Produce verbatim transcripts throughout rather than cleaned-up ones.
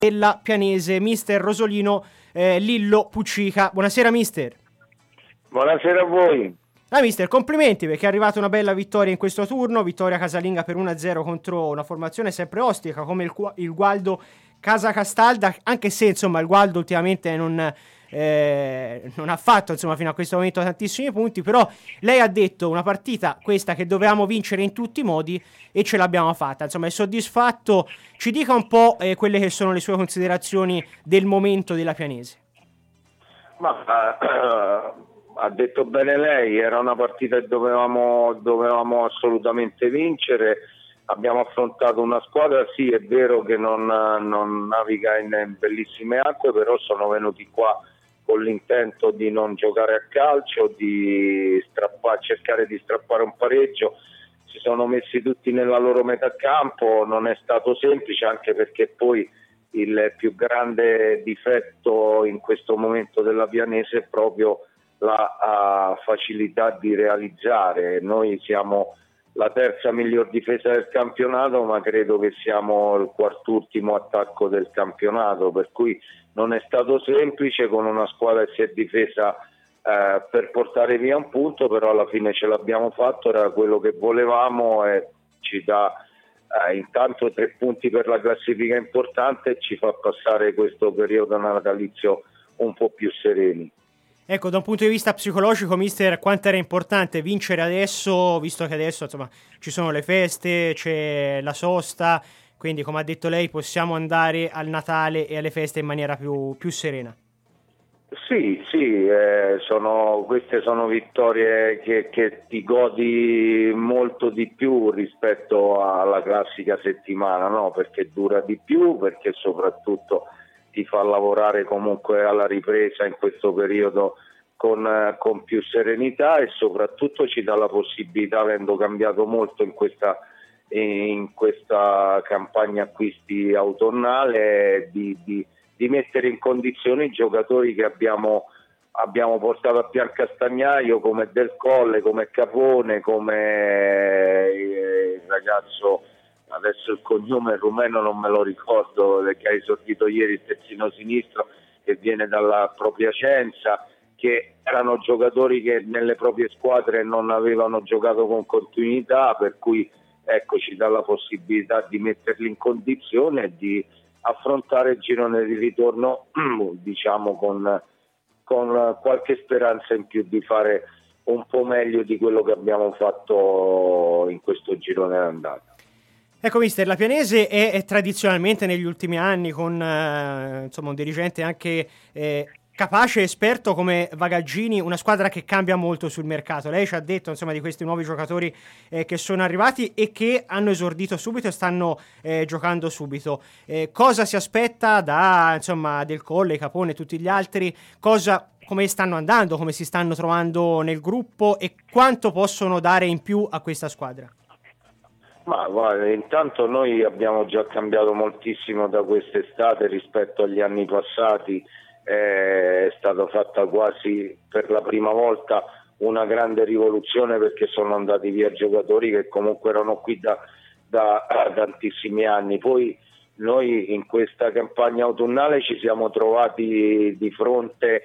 della Pianese, mister Rosolino eh, Lillo Puccica. Buonasera mister. Buonasera a voi. Ah, mister, complimenti perché è arrivata una bella vittoria in questo turno, vittoria casalinga per uno a zero contro una formazione sempre ostica come il, il Gualdo Casa Castalda, anche se insomma il Gualdo ultimamente non, eh, non ha fatto insomma fino a questo momento tantissimi punti, però lei ha detto una partita questa che dovevamo vincere in tutti i modi e ce l'abbiamo fatta, insomma è soddisfatto. Ci dica un po' eh, quelle che sono le sue considerazioni del momento della Pianese. Ma uh, ha detto bene lei, era una partita che dovevamo, dovevamo assolutamente vincere. Abbiamo affrontato una squadra, sì è vero che non, non naviga in bellissime acque, però sono venuti qua con l'intento di non giocare a calcio, di strappa, cercare di strappare un pareggio. Si sono messi tutti nella loro metà campo, non è stato semplice anche perché poi il più grande difetto in questo momento della Pianese è proprio la uh, facilità di realizzare. Noi siamo la terza miglior difesa del campionato, ma credo che siamo il quart'ultimo attacco del campionato, per cui non è stato semplice con una squadra che si è difesa eh, per portare via un punto, però alla fine ce l'abbiamo fatto, era quello che volevamo e ci dà eh, intanto tre punti per la classifica importante e ci fa passare questo periodo natalizio un po' più sereni. Ecco, da un punto di vista psicologico, mister, quanto era importante vincere adesso, visto che adesso insomma ci sono le feste, c'è la sosta, quindi come ha detto lei possiamo andare al Natale e alle feste in maniera più, più serena. Sì, sì, eh, sono, queste sono vittorie che, che ti godi molto di più rispetto alla classica settimana, no? Perché dura di più, perché soprattutto ti fa lavorare comunque alla ripresa in questo periodo con, con più serenità e soprattutto ci dà la possibilità, avendo cambiato molto in questa, in questa campagna acquisti autunnale, di, di, di mettere in condizione i giocatori che abbiamo, abbiamo portato a Piancastagnaio come Del Colle, come Capone, come il ragazzo, adesso il cognome rumeno non me lo ricordo, che ha esordito ieri, il terzino sinistro che viene dalla Propiacenza, che erano giocatori che nelle proprie squadre non avevano giocato con continuità, per cui ecco, ci dà la possibilità di metterli in condizione e di affrontare il girone di ritorno diciamo con, con qualche speranza in più di fare un po' meglio di quello che abbiamo fatto in questo girone d'andata. Ecco mister, la Pianese è, è tradizionalmente negli ultimi anni con eh, insomma un dirigente anche eh, capace e esperto come Vagaggini, una squadra che cambia molto sul mercato. Lei ci ha detto insomma di questi nuovi giocatori eh, che sono arrivati e che hanno esordito subito e stanno eh, giocando subito. Eh, cosa si aspetta da insomma Del Colle, Capone e tutti gli altri? Cosa, come stanno andando, come si stanno trovando nel gruppo e quanto possono dare in più a questa squadra? Ma guarda, intanto noi abbiamo già cambiato moltissimo da quest'estate rispetto agli anni passati, eh, è stata fatta quasi per la prima volta una grande rivoluzione perché sono andati via giocatori che comunque erano qui da, da, da tantissimi anni. Poi noi in questa campagna autunnale ci siamo trovati di fronte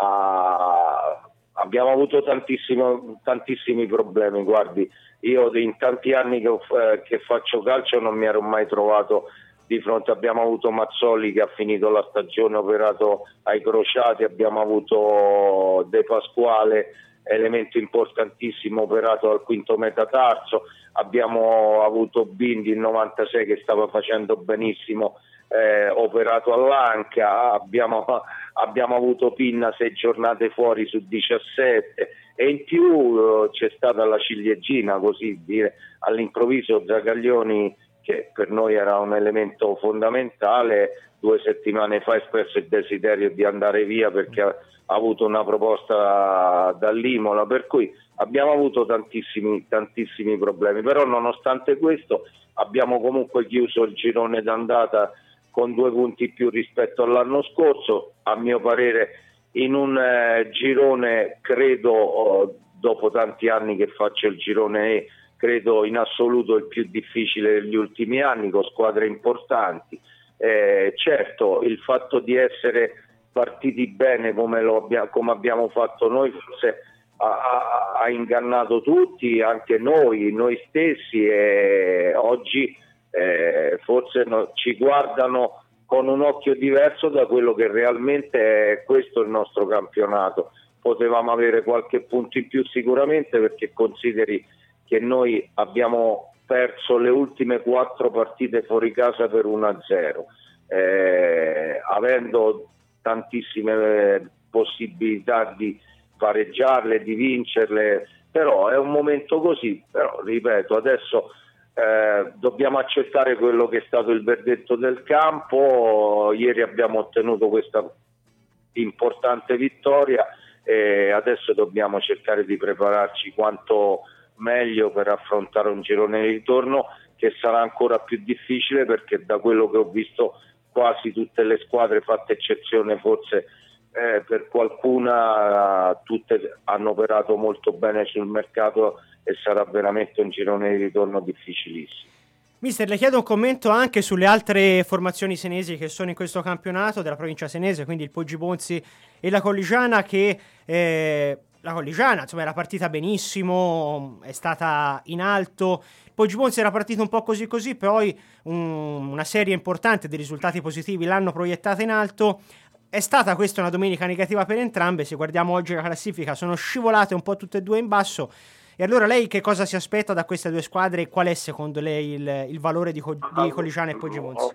a... abbiamo avuto tantissimo, tantissimi problemi, guardi. Io in tanti anni che, eh, che faccio calcio non mi ero mai trovato di fronte, abbiamo avuto Mazzoli che ha finito la stagione operato ai crociati, abbiamo avuto De Pasquale, elemento importantissimo, operato al quinto metatarso, abbiamo avuto Bindi il novantasei che stava facendo benissimo, eh, operato all'anca, abbiamo, abbiamo avuto Pinna sei giornate fuori su diciassette e in più eh, c'è stata la ciliegina, così dire, all'improvviso Zagaglioni, che per noi era un elemento fondamentale, due settimane fa ha espresso il desiderio di andare via perché ha, ha avuto una proposta dall'Imola, per cui abbiamo avuto tantissimi, tantissimi problemi, però nonostante questo abbiamo comunque chiuso il girone d'andata con due punti più rispetto all'anno scorso, a mio parere in un eh, girone, credo, oh, dopo tanti anni che faccio il girone E, credo in assoluto il più difficile degli ultimi anni, con squadre importanti, Eh, certo, il fatto di essere partiti bene come, lo abbia, come abbiamo fatto noi forse ha, ha, ha ingannato tutti, anche noi, noi stessi, e oggi eh, forse no, ci guardano con un occhio diverso da quello che realmente è questo il nostro campionato. Potevamo avere qualche punto in più sicuramente, perché consideri che noi abbiamo perso le ultime quattro partite fuori casa per uno a zero, eh, avendo tantissime possibilità di pareggiarle, di vincerle, però è un momento così. Però ripeto, adesso eh, dobbiamo accettare quello che è stato il verdetto del campo. Ieri abbiamo ottenuto questa importante vittoria e adesso dobbiamo cercare di prepararci quanto meglio per affrontare un girone di ritorno che sarà ancora più difficile, perché da quello che ho visto quasi tutte le squadre, fatta eccezione forse eh, per qualcuna, tutte hanno operato molto bene sul mercato e sarà veramente un girone di ritorno difficilissimo. Mister, le chiedo un commento anche sulle altre formazioni senesi che sono in questo campionato della provincia senese, quindi il Poggi Bonzi e la Colligiana, che eh, la Colligiana insomma era partita benissimo, è stata in alto. Il Poggi Bonzi era partito un po' così così, poi un, una serie importante di risultati positivi l'hanno proiettata in alto. È stata questa una domenica negativa per entrambe. Se guardiamo oggi la classifica, sono scivolate un po' tutte e due in basso. E allora lei che cosa si aspetta da queste due squadre e qual è secondo lei il, il valore di, Co- di Colligiana e Poggi Bonzi?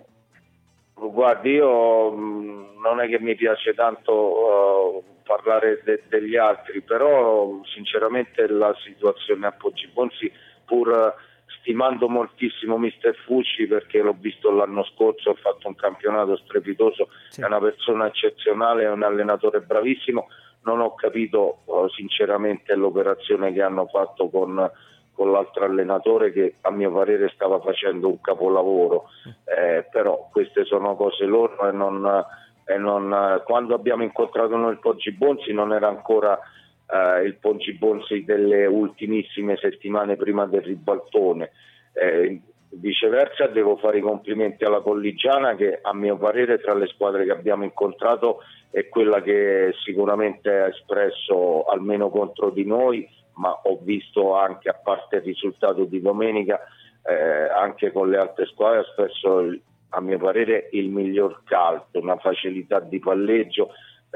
Guardi, io mh, non è che mi piace tanto uh, parlare de- degli altri, però sinceramente la situazione a Poggi Bonzi, pur uh, stimando moltissimo mister Fucci, perché l'ho visto l'anno scorso, ha fatto un campionato strepitoso, sì. È una persona eccezionale, è un allenatore bravissimo. Non ho capito uh, sinceramente l'operazione che hanno fatto con, con l'altro allenatore, che a mio parere stava facendo un capolavoro, eh, però queste sono cose loro e non, e non quando abbiamo incontrato noi il Poggi Bonzi non era ancora eh, il Poggi Bonzi delle ultimissime settimane prima del ribaltone. Eh, viceversa devo fare i complimenti alla Colligiana, che a mio parere tra le squadre che abbiamo incontrato è quella che sicuramente ha espresso, almeno contro di noi, ma ho visto anche, a parte il risultato di domenica, eh, anche con le altre squadre ha espresso a mio parere il miglior calcio, una facilità di palleggio,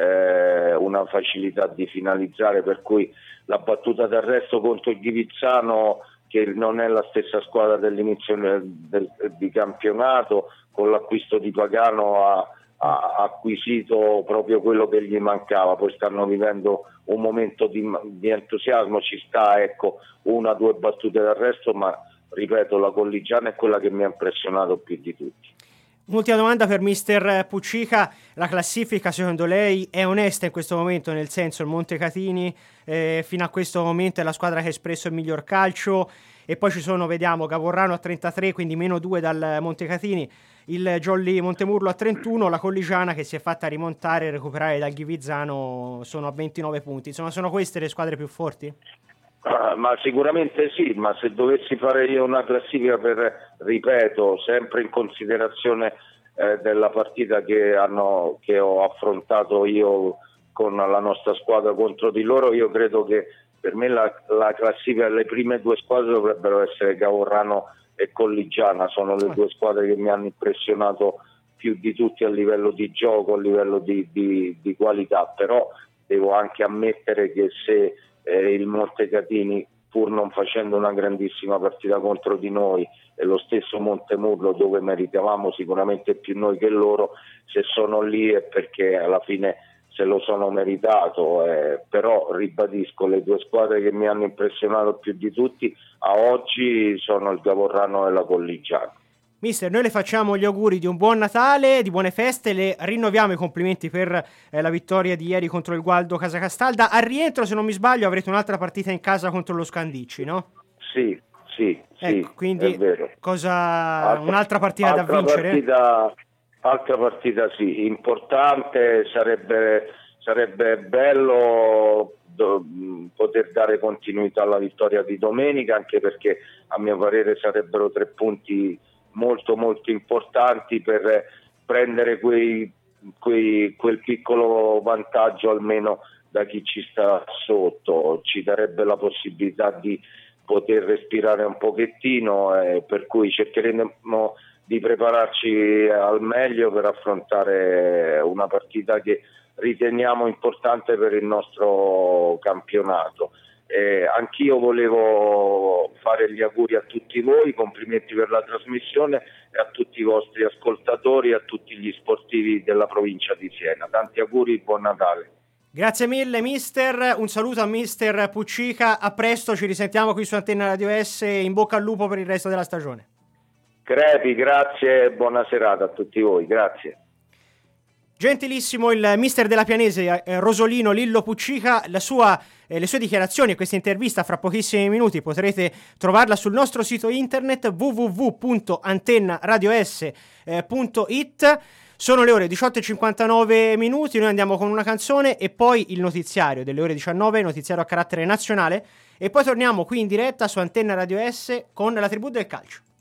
eh, una facilità di finalizzare, per cui la battuta d'arresto contro il Ghivizzano, che non è la stessa squadra dell'inizio del, del, di campionato, con l'acquisto di Pagano ha, ha acquisito proprio quello che gli mancava. Poi stanno vivendo un momento di, di entusiasmo, ci sta ecco una o due battute d'arresto, ma ripeto, la Colligiana è quella che mi ha impressionato più di tutti. Un'ultima domanda per mister Puccica: la classifica secondo lei è onesta in questo momento, nel senso il Montecatini eh, fino a questo momento è la squadra che ha espresso il miglior calcio, e poi ci sono, vediamo, Gavorrano a trentatré, quindi meno due dal Montecatini, il Jolly Montemurlo a trentuno, la Colligiana che si è fatta rimontare e recuperare dal Ghivizzano sono a ventinove punti. Insomma, sono queste le squadre più forti? Ah, ma sicuramente sì, ma se dovessi fare io una classifica, per, ripeto, sempre in considerazione eh, della partita che, hanno, che ho affrontato io con la nostra squadra contro di loro, io credo che per me la, la classifica, le prime due squadre dovrebbero essere Gavorrano e Colligiana, sono le due squadre che mi hanno impressionato più di tutti a livello di gioco, a livello di, di, di qualità, però devo anche ammettere che se Eh, il Montecatini, pur non facendo una grandissima partita contro di noi, e lo stesso Montemurlo, dove meritavamo sicuramente più noi che loro, se sono lì è perché alla fine se lo sono meritato, eh, però ribadisco, le due squadre che mi hanno impressionato più di tutti a oggi sono il Gavorrano e la Colligiana. Mister, noi le facciamo gli auguri di un buon Natale, di buone feste, le rinnoviamo i complimenti per eh, la vittoria di ieri contro il Gualdo Casacastalda. Al rientro, se non mi sbaglio, avrete un'altra partita in casa contro lo Scandicci, no? Sì, sì, ecco, sì, quindi è vero. Cosa... Altra, un'altra partita altra da vincere? Partita, altra partita sì, importante, sarebbe, sarebbe bello do, poter dare continuità alla vittoria di domenica, anche perché a mio parere sarebbero tre punti molto molto importanti per prendere quei, quei, quel piccolo vantaggio almeno da chi ci sta sotto, ci darebbe la possibilità di poter respirare un pochettino, eh, per cui cercheremo di prepararci al meglio per affrontare una partita che riteniamo importante per il nostro campionato. Eh, anch'io volevo fare gli auguri a tutti voi, complimenti per la trasmissione e a tutti i vostri ascoltatori e a tutti gli sportivi della provincia di Siena. Tanti auguri, buon Natale. Grazie mille mister, un saluto a mister Puccica, a presto, ci risentiamo qui su Antenna Radio S, in bocca al lupo per il resto della stagione. Crepi, grazie e buona serata a tutti voi, grazie. Gentilissimo il mister della Pianese, eh, Rosolino Lillo Puccica, la sua, eh, le sue dichiarazioni e questa intervista fra pochissimi minuti potrete trovarla sul nostro sito internet w w w punto antenna radio s punto i t. Sono le ore diciotto e cinquantanove minuti, noi andiamo con una canzone e poi il notiziario delle ore diciannove, notiziario a carattere nazionale, e poi torniamo qui in diretta su Antenna Radio S con la tribù del calcio.